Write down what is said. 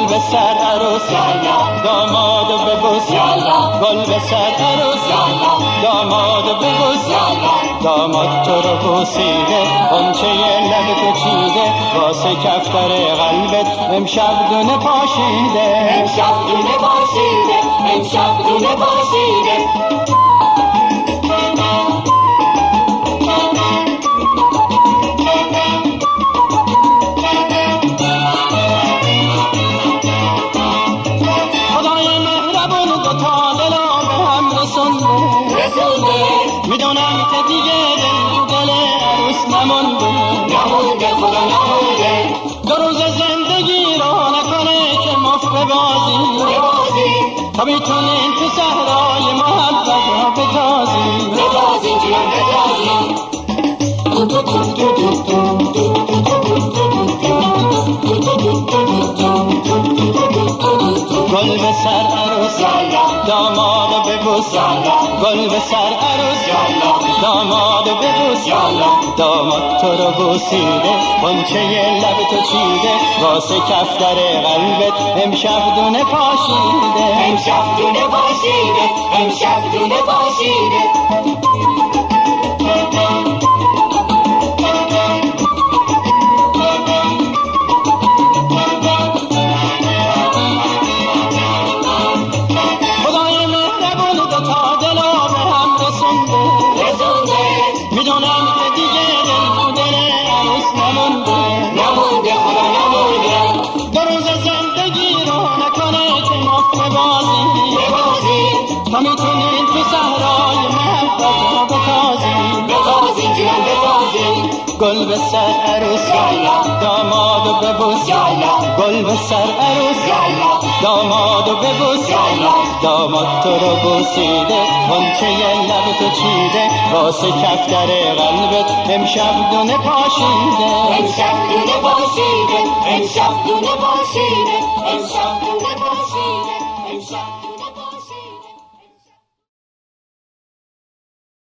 گل به سر عروس دامادو ببوس گل به سر عروس دامادو ببوس داماد تو رو بوسیده غنچه لب تو چیده واسه کفتر قلبت امشب دونه پاشیده امشب دونه پاشیده امشب دونه پاشیده میدونم که دیگه دل عروس نمونده خدا نمونده دو روز زندگی رو نکنه که مفت ببازی تا میتونین تو صحرای محبت را بتازی جونم بتازی گل به سر عروس دامادو ببوس گل به سر عروس دامادو ببوس داماد تو رو بوسیده غنچه لب تو چیده واسه کفتر قلبت امشب دونه پاشیده امشب دونه پاشیده امشب دونه پاشیده میدونم که دیگه دل عروس نمونده خدا نمونده دو روز زندگی رو نکنه که مفت بازی تا میتونین تو صحرای محبت را بتازی جونم بتازی گل به سر عروس دامادو ببوس گل به سر عروس دامادو ببوس داماد تو رو بوسیده غنچه لب تو چیده واسه کفتر قلبت امشب دونه پاشیده امشب دونه پاشیده امشب دونه پاشیده